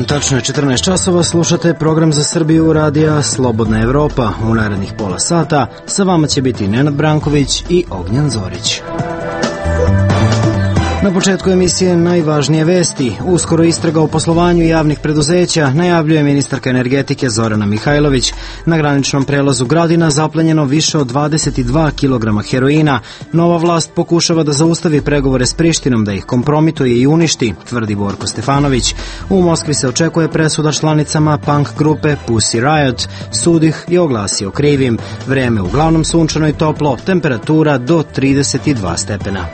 dan, tačno je 14 časova, slušate program za Srbiju radija Slobodna Evropa. U narednih pola sata sa vama će biti Nenad Branković i Ognjan Zorić. Na početku emisije najvažnije vesti. Uskoro istraga o poslovanju javnih preduzeća najavljuje ministarka energetike Zorana Mihajlović. Na graničnom prelazu Gradina zaplenjeno više od 22 kg heroina. Nova vlast pokušava da zaustavi pregovore s Prištinom, da ih kompromituje i uništi, tvrdi Borko Stefanović. U Moskvi se očekuje presuda članicama punk grupe Pussy Riot. Sud ih je oglasio krivim. Vreme uglavnom sunčano i toplo, temperatura do 32 stepena.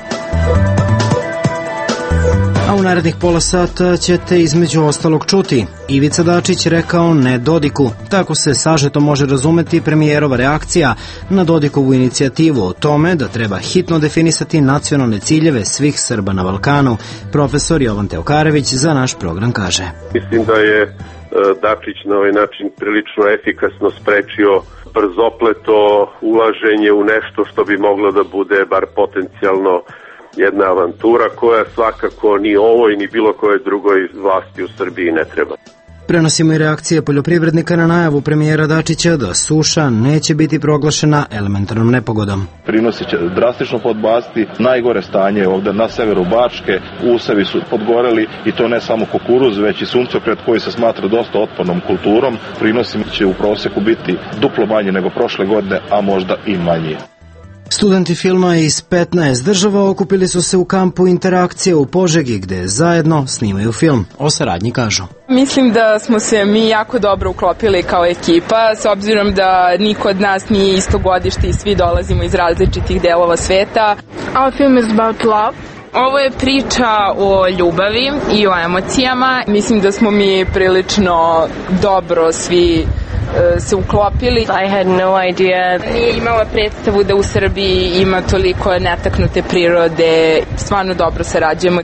A u narednih pola sata ćete između ostalog čuti. Ivica Dačić rekao ne Dodiku. Tako se sažeto može razumeti premijerova reakcija na Dodikovu inicijativu o tome da treba hitno definisati nacionalne ciljeve svih Srba na Balkanu. Profesor Jovan Teokarević za naš program kaže. Mislim da je Dačić na ovaj način prilično efikasno sprečio brzopleto ulaženje u nešto što bi moglo da bude bar potencijalno jedna avantura koja svakako ni ovoj ni bilo koje drugoj vlasti u Srbiji ne treba. Prenosimo i reakcije poljoprivrednika na najavu premijera Dačića da suša neće biti proglašena elementarnom nepogodom. Prinosi će drastično podbasti, najgore stanje ovde na severu Bačke, usevi su podgoreli i to ne samo kukuruz, već i suncokret koji se smatra dosta otpornom kulturom. Prinosi će u proseku biti duplo manji nego prošle godine, a možda i manji. Studenti filma iz 15 država okupili su se u kampu Interakcije u Požegi, gde zajedno snimaju film. O saradnji kažu. Mislim da smo se mi jako dobro uklopili kao ekipa, s obzirom da niko od nas nije isto godište i svi dolazimo iz različitih delova sveta. Our film is about love. Ovo je priča o ljubavi i o emocijama. Mislim da smo mi prilično dobro svi se uklopili. I had no idea. Nije imala predstavu da u Srbiji ima toliko netaknute prirode. Stvarno dobro sarađujemo.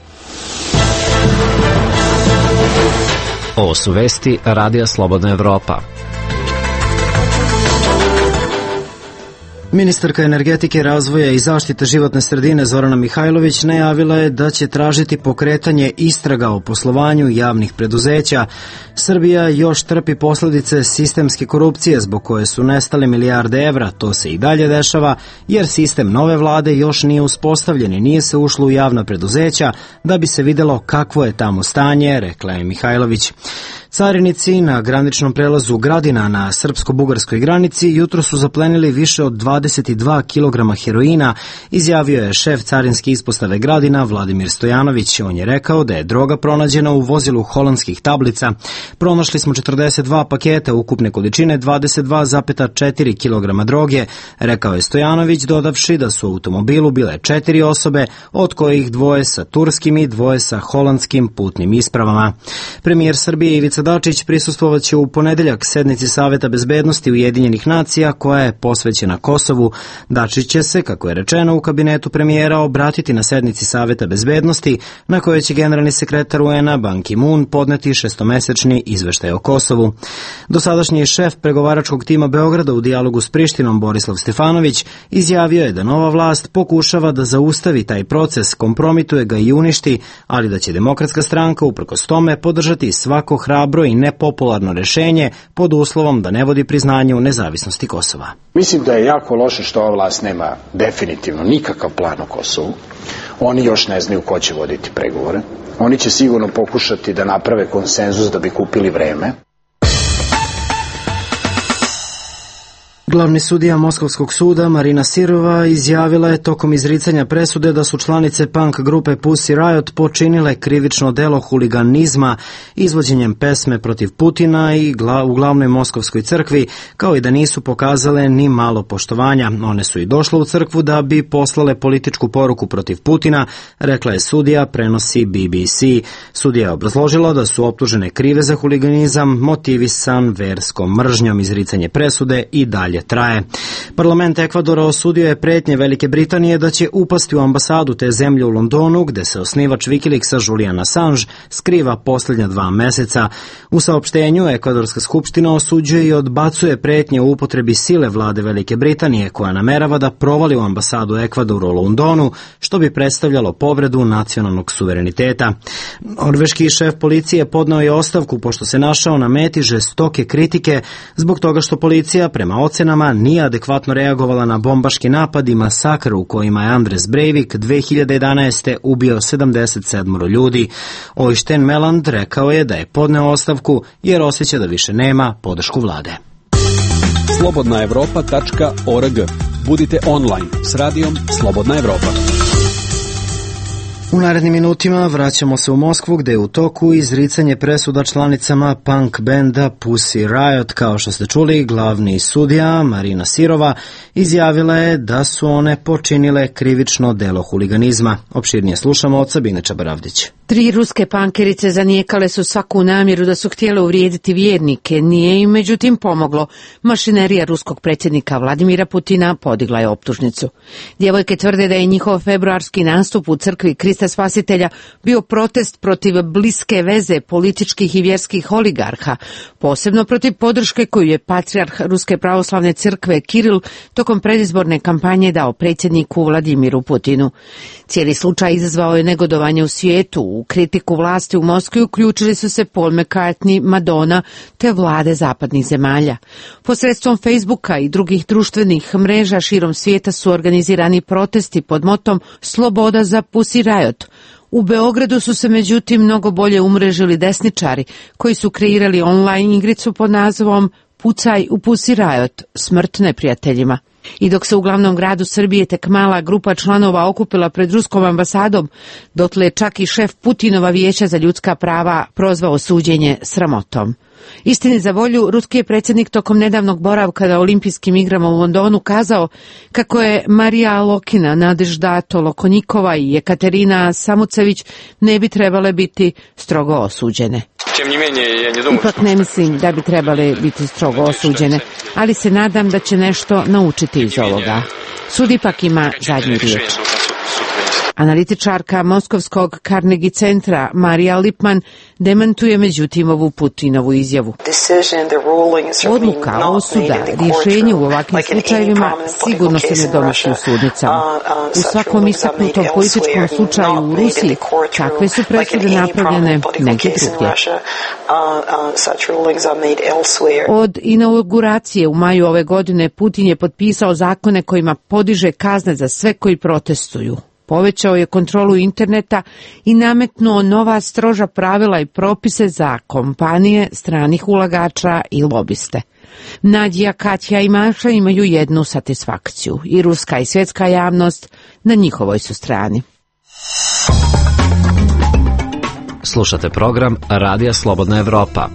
Ovo su vesti Radija Slobodna Evropa. Ministarka energetike, razvoja i zaštite životne sredine Zorana Mihajlović najavila je da će tražiti pokretanje istraga o poslovanju javnih preduzeća. Srbija još trpi posledice sistemske korupcije zbog koje su nestale milijarde evra. To se i dalje dešava jer sistem nove vlade još nije uspostavljen i nije se ušlo u javna preduzeća da bi se videlo kakvo je tamo stanje, rekla je Mihajlović. Carinici na graničnom prelazu Gradina na srpsko-bugarskoj granici jutro su zaplenili više od 22 kg heroina, izjavio je šef carinske ispostave Gradina Vladimir Stojanović. On je rekao da je droga pronađena u vozilu holandskih tablica. Pronašli smo 42 paketa ukupne količine 22,4 kg droge, rekao je Stojanović, dodavši da su u automobilu bile 4 osobe, od kojih 2 sa turskim i 2 sa holandskim putnim ispravama. Premijer Srbije Ivica Dačić prisustvovaće u ponedeljak sednici Saveta bezbednosti Ujedinjenih nacija koja je posvećena Kosovu. Dačić će se, kako je rečeno u kabinetu premijera, obratiti na sednici Saveta bezbednosti na kojoj će generalni sekretar UN-a Ban Ki-moon podneti šestomesečni izveštaj o Kosovu. Dosadašnji šef pregovaračkog tima Beograda u dijalogu s Prištinom Borislav Stefanović izjavio je da nova vlast pokušava da zaustavi taj proces, kompromituje ga i uništi, ali da će Demokratska stranka uprkos tome podržati svako hrabro i nepopularno rešenje pod uslovom da ne vodi priznanju nezavisnosti Kosova. Mislim da je jako loše što ova vlast nema definitivno nikakav plan o Kosovu. Oni još ne znaju ko će voditi pregovore. Oni će sigurno pokušati da naprave konsenzus da bi kupili vreme. Glavni sudija Moskovskog suda Marina Sirova izjavila je tokom izricanja presude da su članice punk grupe Pussy Riot počinile krivično delo huliganizma izvođenjem pesme protiv Putina i u glavnoj moskovskoj crkvi, kao i da nisu pokazale ni malo poštovanja. One su i došle u crkvu da bi poslale političku poruku protiv Putina, rekla je sudija, prenosi BBC. Sudija je obrazložila da su optužene krive za huliganizam motivisan verskom mržnjom. Izricanje presude i dalje traje. Parlament Ekvadora osudio je pretnje Velike Britanije da će upasti u ambasadu te zemlje u Londonu, gde se osnivač Wikileaksa Julian Assange skriva posljednja 2 meseca. U saopštenju Ekvadorska skupština osuđuje i odbacuje pretnje u upotrebi sile vlade Velike Britanije, koja namerava da provali u ambasadu Ekvadora u Londonu, što bi predstavljalo povredu nacionalnog suvereniteta. Norveški šef policije podneo je ostavku pošto se našao na meti žestoke kritike zbog toga što policija prema ocenama nije adekvatno reagovala na bombaški napad i masakr u kojima je Anders Breivik 2011. ubio 77 ljudi. Oystein Meland rekao je da je podneo ostavku jer osjeća da više nema podršku vlade. slobodnaevropa.org. Budite online s radijom Slobodna Evropa. U narednim minutima vraćamo se u Moskvu, gde je u toku izricanje presuda članicama punk benda Pussy Riot. Kao što ste čuli, glavni sudija Marina Sirova izjavila je da su one počinile krivično delo huliganizma. Opširnije slušamo od Sabine Čabaravdić. 3 ruske pankerice zanijekale su svaku namjeru da su htjele uvrijediti vjernike. Nije im međutim pomoglo. Mašinerija ruskog predsjednika Vladimira Putina podigla je optužnicu. Djevojke tvrde da je njihov februarski nastup u crkvi Krista Spasitelja bio protest protiv bliske veze političkih i vjerskih oligarha, posebno protiv podrške koju je patrijarh Ruske pravoslavne crkve Kiril tokom predizborne kampanje dao predsjedniku Vladimiru Putinu. Cijeli slučaj izazvao je negodovanje u svijetu. U kritiku vlasti u Moskvi uključili su se Paul McCartney, Madonna te vlade zapadnih zemalja. Posredstvom Facebooka i drugih društvenih mreža širom svijeta su organizirani protesti pod motom Sloboda za Pussy Riot. U Beogradu su se međutim mnogo bolje umrežili desničari koji su kreirali online igricu pod nazivom Pucaj u Pussy Riot, smrt neprijateljima. I dok se u glavnom gradu Srbije tek mala grupa članova okupila pred ruskom ambasadom, dotle čak i šef Putinova vijeća za ljudska prava prozvao suđenje sramotom. Istini za volju, ruski je predsjednik tokom nedavnog boravka na olimpijskim igrama u Londonu kazao kako je Marija Lokina, Nadežda Tolokonjikova i Jekaterina Samucević ne bi trebale biti strogo osuđene. Ipak ne mislim da bi trebale biti strogo osuđene, ali se nadam da će nešto naučiti iz ovoga. Sud ipak ima zadnju riječ. Analitičarka Moskovskog Carnegie centra Marija Lipman demantuje međutim ovu Putinovu izjavu. Odluka, osuda, rješenje u ovakvim slučajevima sigurno se ne donosi u sudnicama. U svakom istaknutom političkom slučaju u Rusiji takve su presude napravljene negdje drugdje. Od inauguracije u maju ove godine Putin je potpisao zakone kojima podiže kazne za sve koji protestuju. Povećao je kontrolu interneta i nametnuo nova stroža pravila i propise za kompanije, stranih ulagača i lobiste. Nadja, Katja i Maša imaju jednu satisfakciju. I ruska i svjetska javnost na njihovoj su strani. Slušate program Radija Slobodna Evropa.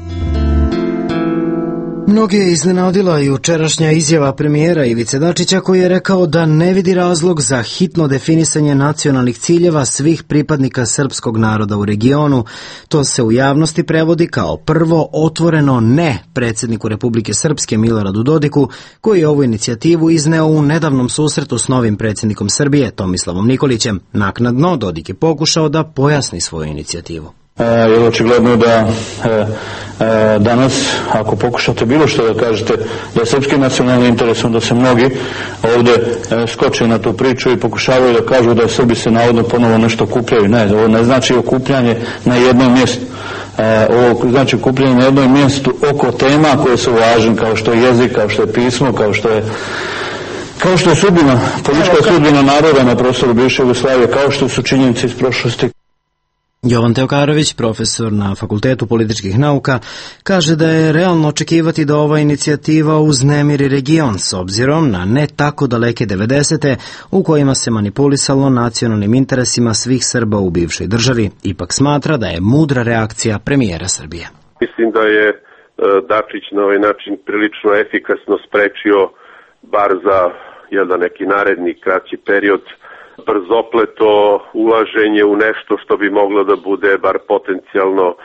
Mnoge je iznenadila jučerašnja izjava premijera Ivice Dačića koji je rekao da ne vidi razlog za hitno definisanje nacionalnih ciljeva svih pripadnika srpskog naroda u regionu. To se u javnosti prevodi kao prvo otvoreno ne predsjedniku Republike Srpske Miloradu Dodiku, koji je ovu inicijativu izneo u nedavnom susretu s novim predsjednikom Srbije Tomislavom Nikolićem. Naknadno Dodik je pokušao da pojasni svoju inicijativu. Jer očigledno da danas, ako pokušate bilo što da kažete da je srpski nacionalni interes, onda se mnogi ovdje skoče na tu priču i pokušavaju da kažu da Srbi se navodno ponovo nešto okupljaju. Ne, ovo ne znači okupljanje na jednom mjestu. Ovo znači okupljanje na jednom mjestu oko tema koje su važne, kao što je jezik, kao što je pismo, kao što je sudbina, politička sudbina naroda na prostoru bivše Jugoslavije, kao što su činjenice iz prošlosti. Jovan Teokarović, profesor na Fakultetu političkih nauka, kaže da je realno očekivati da ova inicijativa uznemiri region s obzirom na ne tako daleke 90. u kojima se manipulisalo nacionalnim interesima svih Srba u bivšoj državi. Ipak smatra da je mudra reakcija premijera Srbije. Mislim da je Dačić na ovaj način prilično efikasno sprečio, bar za neki naredni kraći period, brzopleto ulaženje u nešto što bi moglo da bude bar potencijalno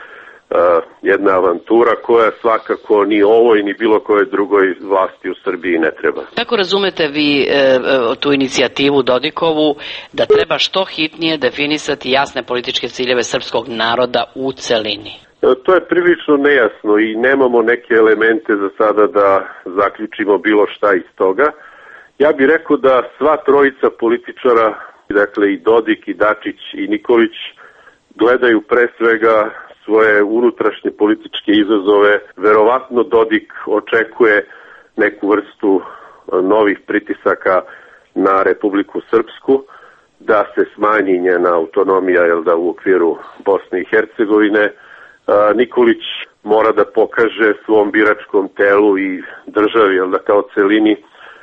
jedna avantura koja svakako ni ovoj ni bilo koje drugoj vlasti u Srbiji ne treba. Kako razumete vi tu inicijativu Dodikovu da treba što hitnije definisati jasne političke ciljeve srpskog naroda u celini? To je prilično nejasno i nemamo neke elemente za sada da zaključimo bilo šta iz toga. Ja bih rekao da sva trojica političara, dakle i Dodik, i Dačić, i Nikolić, gledaju pre svega svoje unutrašnje političke izazove. Verovatno Dodik očekuje neku vrstu novih pritisaka na Republiku Srpsku, da se smanji njena autonomija u okviru Bosne i Hercegovine. Nikolić mora da pokaže svom biračkom telu i državi, kao celini,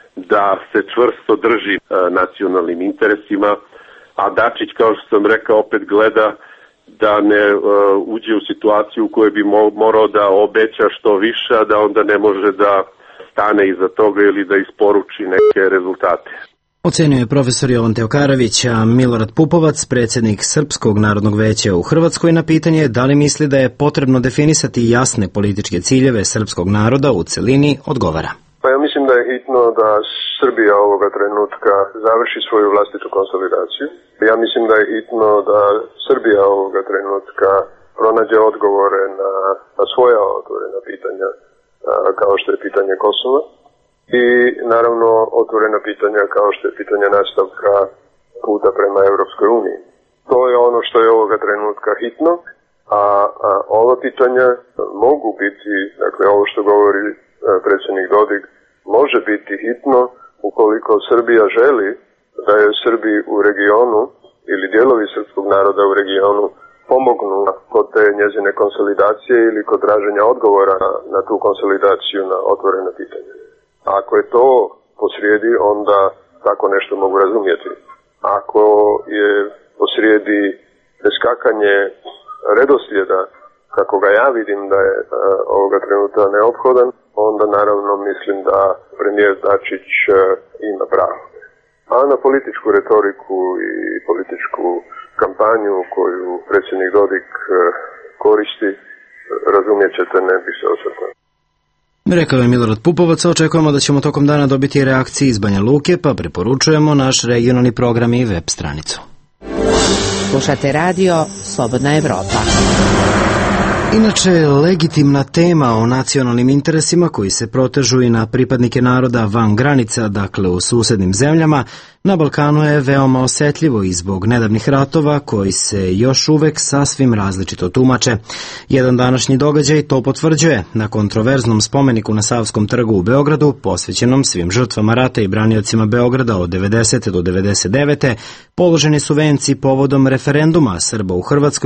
da se čvrsto drži nacionalnim interesima, a Dačić, kao što sam rekao, opet gleda da ne uđe u situaciju u kojoj bi morao da obeća što više, a da onda ne može da stane iza toga ili da isporuči neke rezultate. Ocenio je profesor Jovan Teokarović, a Milorad Pupovac, predsjednik Srpskog narodnog veća u Hrvatskoj, na pitanje da li misli da je potrebno definisati jasne političke ciljeve srpskog naroda u celini, odgovara. Pa ja mislim da je hitno da Srbija ovoga trenutka završi svoju vlastitu konsolidaciju. Ja mislim da je hitno da Srbija ovoga trenutka pronađe odgovore na svoja otvorena pitanja, kao što je pitanje Kosova, i naravno otvorena pitanja kao što je pitanje nastavka puta prema Evropskoj uniji. To je ono što je ovoga trenutka hitno, a ova pitanja mogu biti, dakle ovo što govori predsjednik Dodik, može biti hitno ukoliko Srbija želi da je Srbi u regionu ili dijelovi srpskog naroda u regionu pomognu kod te njezine konsolidacije ili kod traženja odgovora na tu konsolidaciju, na otvorena pitanja. Ako je to posrijedi, onda tako nešto mogu razumjeti. Ako je posrijedi preskakanje redoslijeda, kako ga ja vidim da je ovoga trenutka neophodan, onda naravno mislim da premijer Dačić ima pravo. A na političku retoriku i političku kampanju koju predsjednik Dodik koristi, razumjet ćete, ne bi se osvrtao. Rekao je Milorad Pupovac, očekujemo da ćemo tokom dana dobiti reakcije iz Banja Luke, pa preporučujemo naš regionalni program i web stranicu. Slušate radio Slobodna Evropa. Inače, legitimna tema o nacionalnim interesima koji se protežu i na pripadnike naroda van granica, dakle u susednim zemljama, na Balkanu je veoma osetljivo i zbog nedavnih ratova koji se još uvek sasvim različito tumače. Jedan današnji događaj to potvrđuje. Na kontroverznom spomeniku na Savskom trgu u Beogradu, posvećenom svim žrtvama rata i braniocima Beograda od 90. do 99. položeni su venci povodom referenduma Srba u Hrvatskoj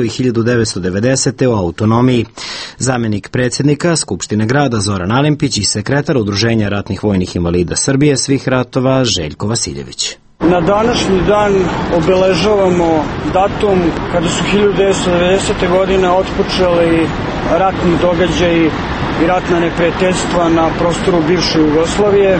1990. o autonomiji. Zamenik predsjednika Skupštine grada Zoran Alimpić i sekretar Udruženja ratnih vojnih invalida Srbije svih ratova Željko Vasiljević. Na današnji dan obeležavamo datum kada su 1990. godine otpočeli ratni događaji i ratna neprijateljstva na prostoru bivše Jugoslavije.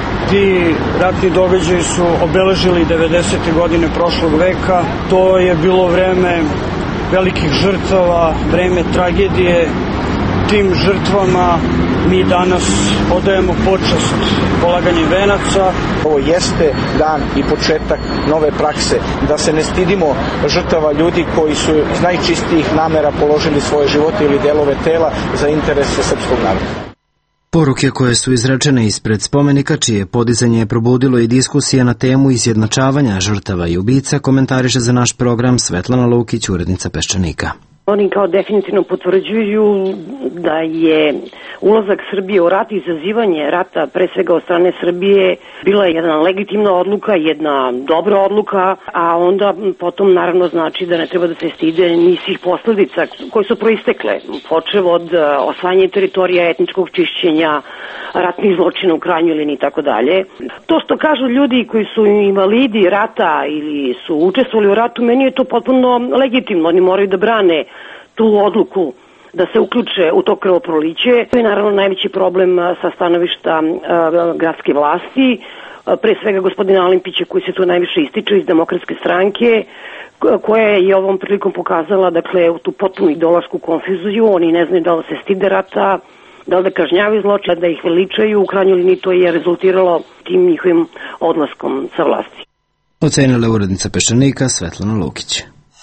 Ti ratni događaji su obeležili 90. godine prošlog veka. To je bilo vreme velikih žrtava, vreme tragedije. Tim žrtvama mi danas odajemo počast polaganjem venaca. Ovo jeste dan i početak nove prakse, da se ne stidimo žrtava ljudi koji su iz najčistijih namera položili svoje živote ili delove tela za interese srpskog naroda. Poruke koje su izrečene ispred spomenika, čije podizanje je probudilo i diskusije na temu izjednačavanja žrtava i ubica, komentariše za naš program Svetlana Lukić, urednica Peščanika. Oni kao definitivno potvrđuju da je ulazak Srbije u rat i izazivanje rata, pre svega od strane Srbije, bila jedna legitimna odluka, jedna dobra odluka, a onda potom naravno znači da ne treba da se stide ni svih posledica koje su proistekle, počev od osvajanja teritorija, etničkog čišćenja, ratnih zločina u krajnjoj liniji i tako dalje. To što kažu ljudi koji su invalidi rata ili su učestvovali u ratu, meni je to potpuno legitimno, oni moraju da brane tu odluku da se uključe u to krvoproliće. To je naravno najveći problem sa stanovišta gradske vlasti. pre svega gospodina Alimpića koji se tu najviše ističe iz Demokratske stranke, koja je ovom prilikom pokazala, dakle, tu potpunu ideološku konfuziju. Oni ne znaju da li se stide rata, da li da kažnjavaju zločine, da ih veličaju. U krajnjoj liniji to je rezultiralo tim njihovim odlaskom sa vlasti. Ocenila je urednica Peščanika Svetlana Lukić.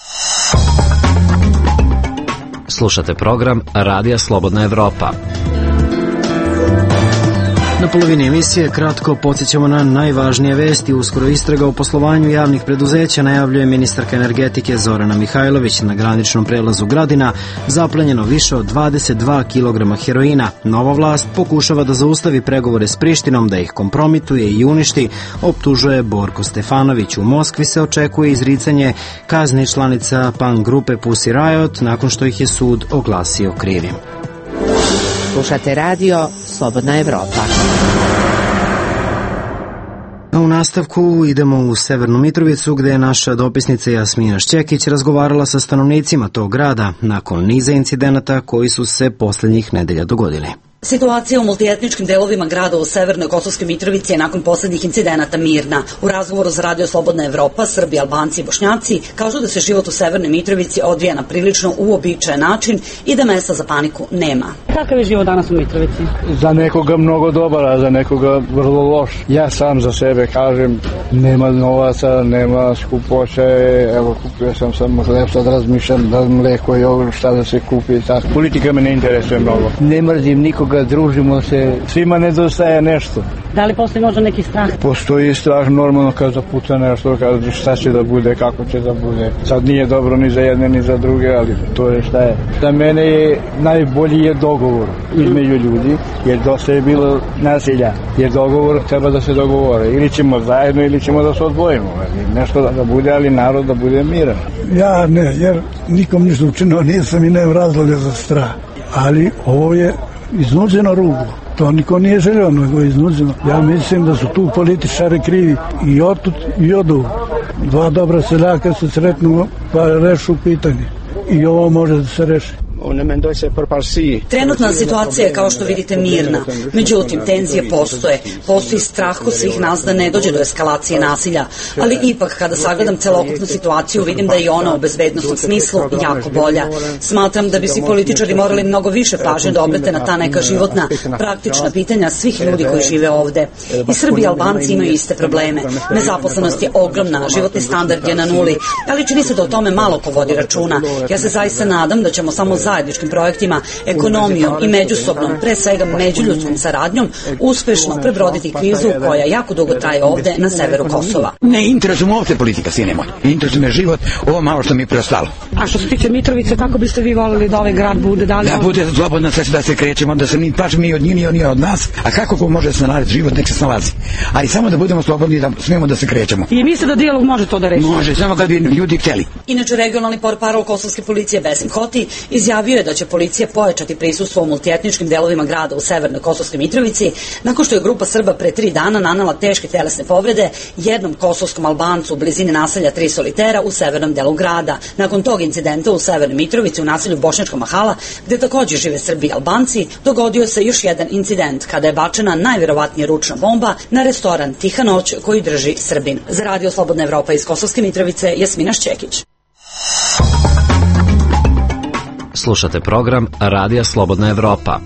Slušate program Radija Slobodna Evropa. Na polovini emisije kratko podsjećamo na najvažnije vesti. Uskoro istraga o poslovanju javnih preduzeća, najavljuje ministarka energetike Zorana Mihajlović. Na graničnom prelazu Gradina zaplenjeno više od 22 kg heroina. Nova vlast pokušava da zaustavi pregovore s Prištinom, da ih kompromituje i uništi, optužuje Borko Stefanović. U Moskvi se očekuje izricanje kazni članica punk grupe Pussy Riot nakon što ih je sud oglasio krivim. Slušate radio Slobodna Evropa. U nastavku idemo u Severnu Mitrovicu gde je naša dopisnica Jasmina Šćekić razgovarala sa stanovnicima tog grada nakon niza incidenata koji su se poslednjih nedelja dogodili. Situacija u multietničkim delovima grada u Severnoj Kosovskoj Mitrovici je nakon poslednjih incidenata mirna. U razgovoru za Radio Slobodna Evropa, Srbi, Albanci i Bošnjaci kažu da se život u Severnoj Mitrovici odvija na prilično uobičajen način i da mesta za paniku nema. Kakav je život danas u Mitrovici? Za nekoga mnogo dobar, a za nekoga vrlo loš. Ja sam za sebe kažem, nema novaca, nema skupoće, evo kupio sam samo hleb, sad razmišljam da mleko i ovo šta da se kupi. Tako. Politika me ne interesuje mnogo. Ne mrzim nikoga, družimo se, svima nedostaje nešto. Da li postoji možda neki strah? Postoji strah normalno kad zapuca nešto, kad šta će da bude, kako će da bude. Sad nije dobro ni za jedne ni za druge, ali to je šta je. Za mene je najbolji je dogovor između ljudi, jer dosta je bilo nasilja. Jer dogovor treba da se dogovore. Ili ćemo zajedno, ili ćemo da se odvojimo. Nešto da bude, ali narod da bude miran. Ja ne, jer nikom ništa učinio nisam i nemam razloga za strah. Ali ovo je iznuđeno ruglo. To niko nije želeo, nego je iznuđeno. Ja mislim da su tu političari krivi i otud i odu. Dva dobra seljaka se sretnu pa rešu pitanje. I ovo može da se reši. Trenutna situacija je, kao što vidite, mirna. Međutim, tenzije postoje. Postoji strah kod svih nas da ne dođe do eskalacije nasilja. Ali ipak, kada sagledam celokupnu situaciju, vidim da je ona u bezbednostnom smislu jako bolja. Smatram da bi svi političari morali mnogo više pažnje da obrate na ta neka životna, praktična pitanja svih ljudi koji žive ovde. I Srbi i Albanci imaju iste probleme. Nezaposlenost je ogromna, životni standard je na nuli, ali čini se da o tome malo ko vodi računa. Ja se zaista nadam da ćemo samo zajedničkim projektima, ekonomijom i međusobnom, pre svega međuljudskom saradnjom, uspešno prebroditi krizu koja jako dugo traje ovde na severu Kosova. Ne interesuje me uopšte politika, sine moj. Interesuje me život, ovo malo što mi je preostalo. A što se tiče Mitrovice, kako biste vi volili da ovaj grad bude? Da bude slobodno sve da se krećemo, da se baš mi od njih ni oni od nas, a kako ko može se snalaziti život, nek se snalazi. Ali samo da budemo slobodni, da smemo da se krećemo. I misle da dijalog može to da reši? Može, samo kad bi ljudi hteli. Inače, regionalni portparol kosovske policije Besim Hoti izjavio je da će policija pojačati prisustvo u multietničkim delovima grada u Severnoj Kosovskoj Mitrovici nakon što je grupa Srba pre 3 dana nanela teške telesne povrede jednom kosovskom Albancu u blizini naselja Tri Solitera u severnom delu grada. Nakon tog incidenta u Severnoj Mitrovici u naselju Bošnjačka Mahala, gde takođe žive Srbi i Albanci, dogodio se još jedan incident kada je bačena najverovatnije ručna bomba na restoran Tiha noć koji drži Srbin. Za Radio Slobodna Evropa iz Kosovske Mitrovice, Jasmina Šćekić. Slušate program Radija Slobodna Evropa.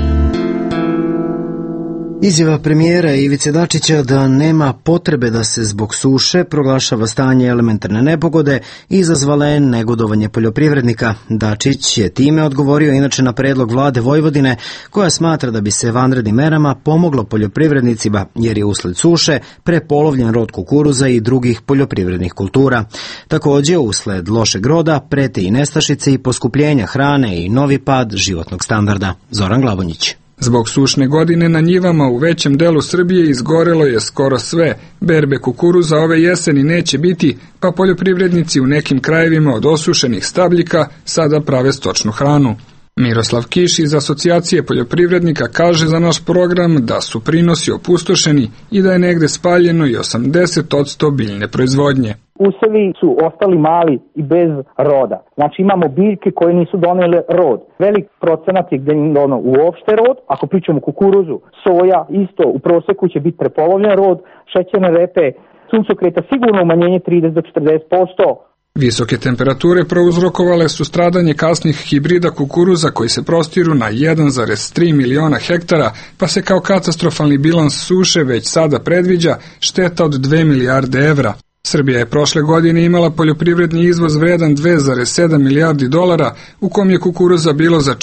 Izjava premijera Ivice Dačića da nema potrebe da se zbog suše proglašava stanje elementarne nepogode izazvala je negodovanje poljoprivrednika. Dačić je time odgovorio inače na predlog vlade Vojvodine koja smatra da bi se vanrednim merama pomoglo poljoprivrednicima jer je usled suše prepolovljen rod kukuruza i drugih poljoprivrednih kultura. Takođe, usled lošeg roda prete i nestašice i poskupljenja hrane i novi pad životnog standarda. Zoran Glavonjić. Zbog sušne godine na njivama u većem delu Srbije izgorelo je skoro sve. Berbe kukuruza ove jeseni neće biti, pa poljoprivrednici u nekim krajevima od osušenih stabljika sada prave stočnu hranu. Miroslav Kiš iz Asocijacije poljoprivrednika kaže za naš program da su prinosi opustošeni i da je negde spaljeno i 80% biljne proizvodnje. Usevi su ostali mali i bez roda. Znači imamo biljke koje nisu donele rod. Velik procenat je gde im dono uopšte rod. Ako pričamo o kukuruzu, soja isto u proseku će biti prepolovljen rod, šećerne repe, suncokreta sigurno umanjenje 30 do 40%. Visoke temperature prouzrokovale su stradanje kasnih hibrida kukuruza koji se prostiru na 1,3 miliona hektara, pa se kao katastrofalni bilans suše već sada predviđa šteta od 2 milijarde evra. Srbija je prošle godine imala poljoprivredni izvoz vredan 2,7 milijardi dolara, u kom je kukuruza bilo za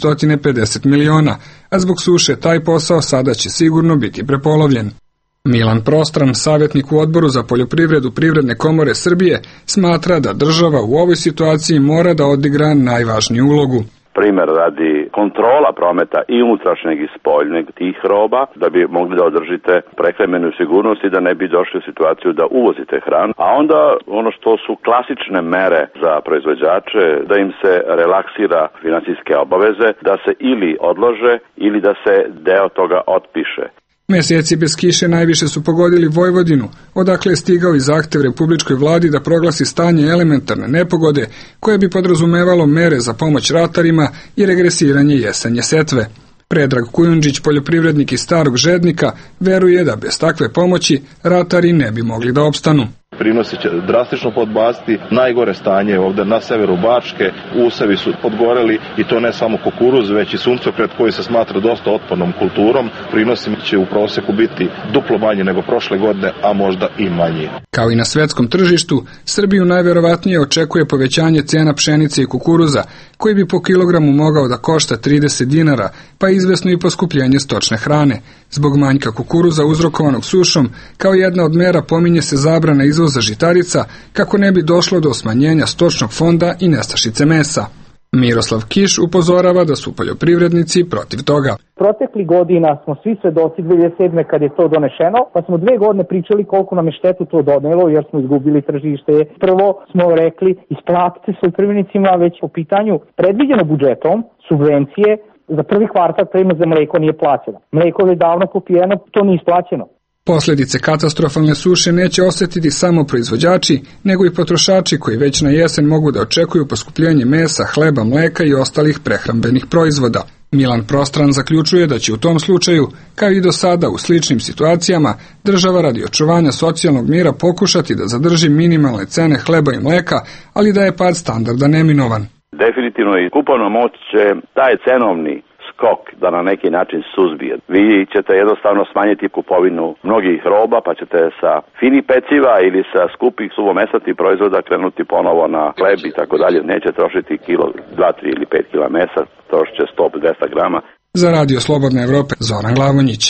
450 miliona, a zbog suše taj posao sada će sigurno biti prepolovljen. Milan Prostran, savjetnik u Odboru za poljoprivredu Privredne komore Srbije, smatra da država u ovoj situaciji mora da odigra najvažniju ulogu. Primer radi kontrola prometa i unutrašnjeg i spoljneg tih roba, da bi mogli da održite prehrambenu sigurnost i da ne bi došli u situaciju da uvozite hranu. A onda ono što su klasične mere za proizvođače, da im se relaksira finansijske obaveze, da se ili odlože ili da se deo toga otpiše. Meseci bez kiše najviše su pogodili Vojvodinu, odakle je stigao i zahtev Republičkoj vladi da proglasi stanje elementarne nepogode, koje bi podrazumevalo mere za pomoć ratarima i regresiranje jesenje setve. Predrag Kujundžić, poljoprivrednik iz Starog Žednika, veruje da bez takve pomoći ratari ne bi mogli da opstanu. Prinosi će drastično podbaciti, najgore stanje ovdje na severu Bačke, usevi su podgoreli i to ne samo kukuruz, već i suncokret koji se smatra dosta otpornom kulturom. Prinosi će u proseku biti duplo manji nego prošle godine, a možda i manji. Kao i na svetskom tržištu, Srbiju najverovatnije očekuje povećanje cena pšenice i kukuruza, koji bi po kilogramu mogao da košta 30 dinara, pa izvesno i poskupljenje stočne hrane. Zbog manjka kukuruza uzrokovanog sušom, kao jedna od mera pominje se zabrana izvoza žitarica, kako ne bi došlo do smanjenja stočnog fonda i nestašice mesa. Miroslav Kiš upozorava da su poljoprivrednici protiv toga. Protekli godina smo svi svedoci 2007. kad je to donešeno, pa smo 2 godine pričali koliko nam je štetu to donelo jer smo izgubili tržište. Prvo smo rekli isplatite se poljoprivrednicima već po pitanju predviđeno budžetom subvencije za prvi kvartal premija za mleko nije plaćena. Mleko je davno kupijeno, to nije isplaćeno. Posljedice katastrofalne suše neće osjetiti samo proizvođači, nego i potrošači koji već na jesen mogu da očekuju poskupljenje mesa, hleba, mleka i ostalih prehrambenih proizvoda. Milan Prostran zaključuje da će u tom slučaju, kao i do sada u sličnim situacijama, država radi očuvanja socijalnog mira pokušati da zadrži minimalne cene hleba i mleka, ali da je pad standarda neminovan. Definitivno i kupovna moć će taj cenovni skok da na neki način suzbije. Vi ćete jednostavno smanjiti kupovinu mnogih roba, pa ćete sa finih peciva ili sa skupih suvomesatih proizvoda krenuti ponovo na hleb i tako dalje. Neće trošiti kilo, 2, 3 ili 5 kila mesa, trošit će 100-200 grama. Za Radio Slobodna Evropa, Zoran Glavonjić.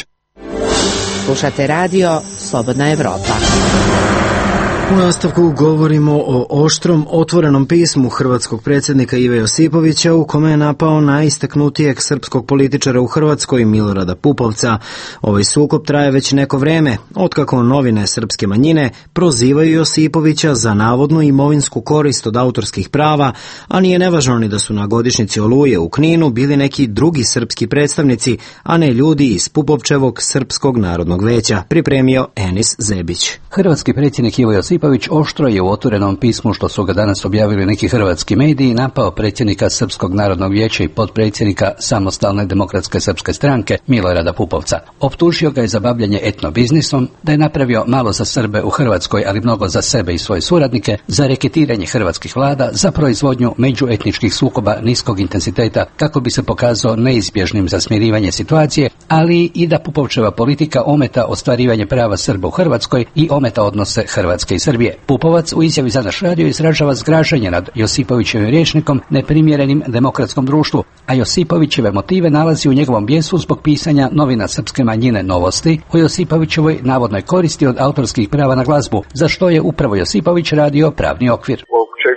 Slušate Radio Slobodna Evropa. U nastavku govorimo o oštrom, otvorenom pismu hrvatskog predsjednika Ive Josipovića u kome je napao najistaknutijeg srpskog političara u Hrvatskoj, Milorada Pupovca. Ovaj sukob traje već neko vreme, otkako novine srpske manjine prozivaju Josipovića za navodnu imovinsku korist od autorskih prava, a nije nevažno ni da su na godišnjici Oluje u Kninu bili neki drugi srpski predstavnici, a ne ljudi iz Pupovčevog Srpskog narodnog veća, pripremio Enis Zebić. Hrvatski predsjednik Ivo Josipović oštro je u otvorenom pismu, što su ga danas objavili neki hrvatski mediji, napao predsjednika Srpskog narodnog vijeća i potpredsjednika Samostalne demokratske srpske stranke Milorada Pupovca. Optužio ga je za bavljanje etnobiznisom, da je napravio malo za Srbe u Hrvatskoj, ali mnogo za sebe i svoje suradnike, za reketiranje hrvatskih vlada, za proizvodnju međuetničkih sukoba niskog intenziteta kako bi se pokazao neizbježnim za smirivanje situacije, ali i da Pupovčeva politika ometa ostvarivanje prava Srba u Hrvatskoj i ometa odnose Hrvatske i Srbije. Pupovac u izjavi za naš radio izražava zgražanje nad Josipovićevim rječnikom neprimjerenim demokratskom društvu, a Josipovićeve motive nalazi u njegovom bijesu zbog pisanja novina srpske manjine Novosti o Josipovićevoj navodnoj koristi od autorskih prava na glazbu, za što je upravo Josipović radio pravni okvir. Zbog čega je on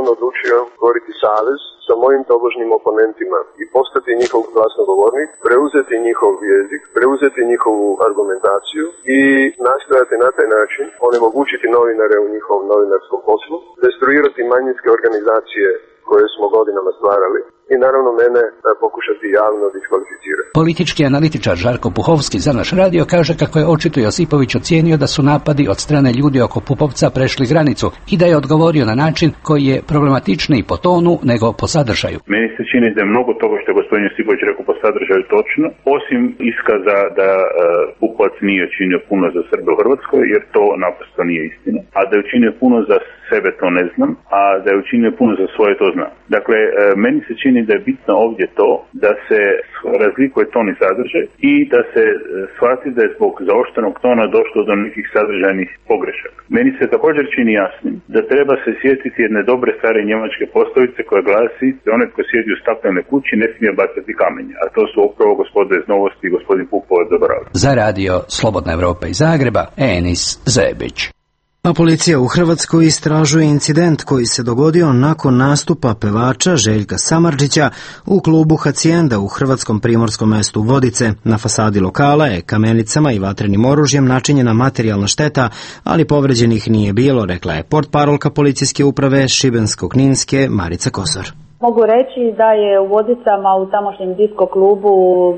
on odlučio stvoriti savez sa mojim tobožnim oponentima i postati njihov glasnogovornik, preuzeti njihov jezik, preuzeti njihovu argumentaciju i nastojati na taj način onemogućiti novinare u njihovom novinarskom poslu, destruirati manjinske organizacije koje smo godinama stvarali i naravno mene pokušati javno diskvalificirati. Politički analitičar Žarko Puhovski za naš radio kaže kako je očito Josipović ocijenio da su napadi od strane ljudi oko Pupovca prešli granicu i da je odgovorio na način koji je problematičniji po tonu nego po sadržaju. Meni se čini da je mnogo toga što je gospodin Josipović rekao po sadržaju točno, osim iskaza da Pupovac nije učinio puno za Srbe u Hrvatskoj, jer to naprosto nije istina. A da je učinio puno za sebe, to ne znam, a da je učinio puno za svoje, to znam. Dakle, meni se čini da je bitno ovdje to da se razlikuje ton i sadržaj i da se shvati da je zbog zaoštrenog tona došlo do nekih sadržajnih pogrešaka. Meni se također čini jasnim da treba se sjetiti jedne dobre stare njemačke poslovice koja glasi da onaj tko sjedi u staklenoj kući ne smije bacati kamenje, a to su upravo gospoda iz Novosti i gospodin Pupovac zaboravili. Za radio Slobodna Evropa iz Zagreba, Enis Zebić. A policija u Hrvatskoj istražuje incident koji se dogodio nakon nastupa pevača Željka Samardžića u klubu Hacijenda u hrvatskom primorskom mestu Vodice. Na fasadi lokala je kamenicama i vatrenim oružjem načinjena materijalna šteta, ali povređenih nije bilo, rekla je portparolka policijske uprave Šibensko-Kninske Marica Kosor. Mogu reći da je u Vodicama u tamošnjem disko klubu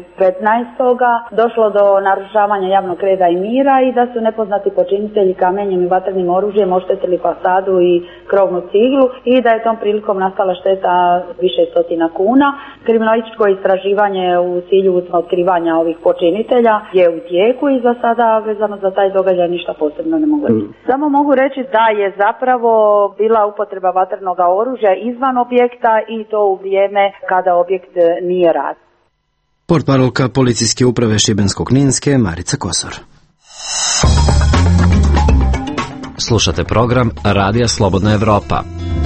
15. došlo do narušavanja javnog reda i mira i da su nepoznati počinitelji kamenjem i vatrenim oružjem oštetili fasadu i krovnu ciglu i da je tom prilikom nastala šteta više stotina kuna. Kriminalističko istraživanje u cilju otkrivanja ovih počinitelja je u tijeku i za sada vezano za taj događaj ništa posebno ne mogu reći. Samo mogu reći da je zapravo bila upotreba vatrenog oružja izvan objekta i to u vrijeme kada objekt nije rad. Portparolka policijske uprave Šibensko-Kninske Marica Kosor. Slušate program Radija Slobodna Evropa.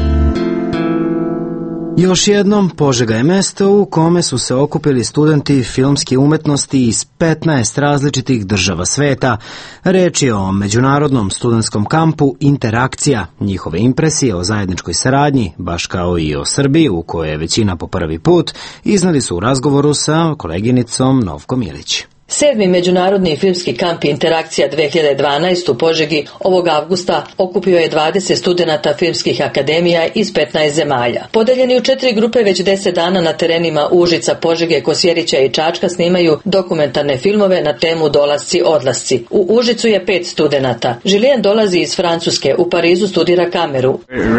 Još jednom, Požega je mesto u kome su se okupili studenti filmske umetnosti iz 15 različitih država sveta. Reč je o međunarodnom studentskom kampu Interakcija. Njihove impresije o zajedničkoj saradnji, baš kao i o Srbiji, u kojoj je većina po prvi put, iznali su u razgovoru sa koleginicom Novkom Ilić. 7. međunarodni filmski kamp Interakcija 2012 u Požegi ovog avgusta okupio je 20 studenata filmskih akademija iz 15 zemalja. Podeljeni u 4 grupe već 10 dana na terenima Užica, Požege, Kosjerića i Čačka snimaju dokumentarne filmove na temu Dolasci, odlasci. U Užicu je 5 studenata. Julien dolazi iz Francuske, u Parizu studira kameru.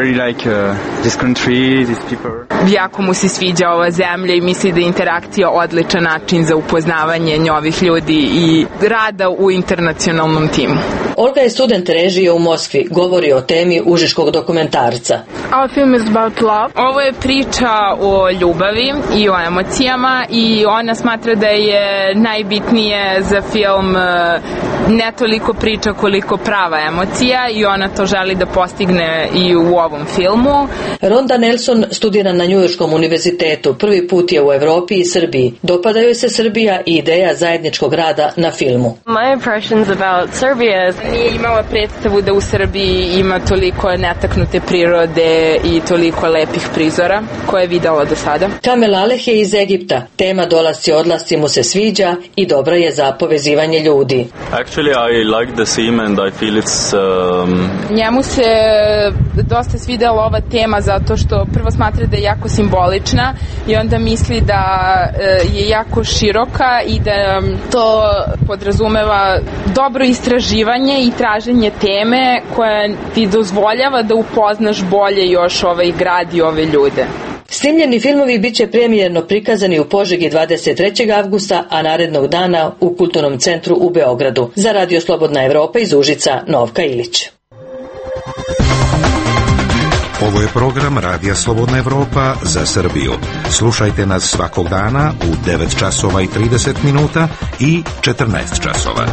Jako mu se sviđa ova zemlja i misli da je Interakcija odličan način za upoznavanje novih ljudi i rada u internacionalnom timu. Olga je student režije u Moskvi, govori o temi užičkog dokumentarca. Our film is about love. Ovo je priča o ljubavi i o emocijama i ona smatra da je najbitnije za film ne toliko priča koliko prava emocija i ona to želi da postigne i u ovom filmu. Ronda Nelson studira na Njujorškom univerzitetu. Prvi put je u Evropi i Srbiji. Dopada joj se Srbija i ideja zajedničkog rada na filmu. My impressions about Serbia is nije imala predstavu da u Srbiji ima toliko netaknute prirode i toliko lepih prizora koje je videla do sada. Kamel Aleh je iz Egipta. Tema Dolasci, odlasci mu se sviđa i dobra je za povezivanje ljudi. Actually, I like the theme and I feel it's Njemu se dosta svidela ova tema zato što prvo smatra da je jako simbolična i onda misli da je jako široka i da to podrazumeva dobro istraživanje i traženje teme koja ti dozvoljava da upoznaš bolje još ovaj grad i ove ljude. Snimljeni filmovi bit će premijerno prikazani u Požegi 23. avgusta, a narednog dana u Kulturnom centru u Beogradu. Za Radio Slobodna Evropa iz Užica, Novka Ilić. Ovo je program Radija Slobodna Evropa za Srbiju. Slušajte nas svakog dana u 9 časova i 30 minuta i 14 časova.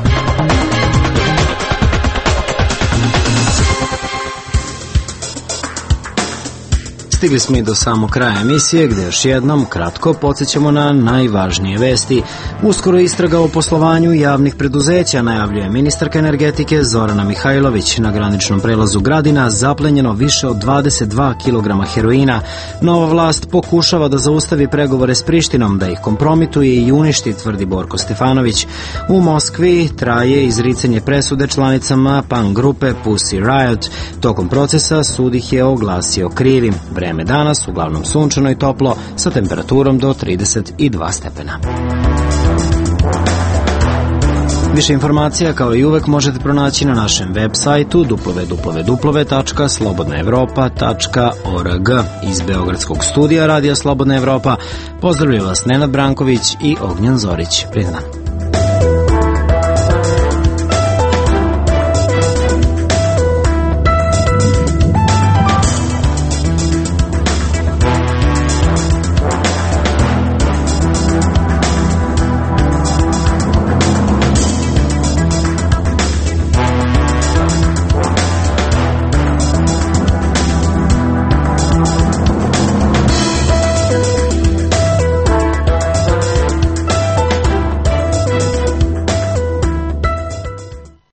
Stigli smo i do samog kraja emisije, gde još jednom kratko podsjećamo na najvažnije vesti. Uskoro istraga o poslovanju javnih preduzeća, najavljuje ministarka energetike Zorana Mihajlović. Na graničnom prelazu Gradina zaplenjeno više od 22 kg heroina. Nova vlast pokušava da zaustavi pregovore s Prištinom, da ih kompromituje i uništi, tvrdi Borko Stefanović. U Moskvi traje izricanje presude članicama punk grupe Pussy Riot. Tokom procesa sud ih je oglasio krivim. Vreme danas uglavnom sunčano i toplo sa temperaturom do 32 stepena. Više informacija kao i uvek možete pronaći na našem web sajtu www.slobodnaevropa.org. Iz Beogradskog studija Radija Slobodna Evropa pozdravljaju vas Nenad Branković i Ognjan Zorić. Prijatno.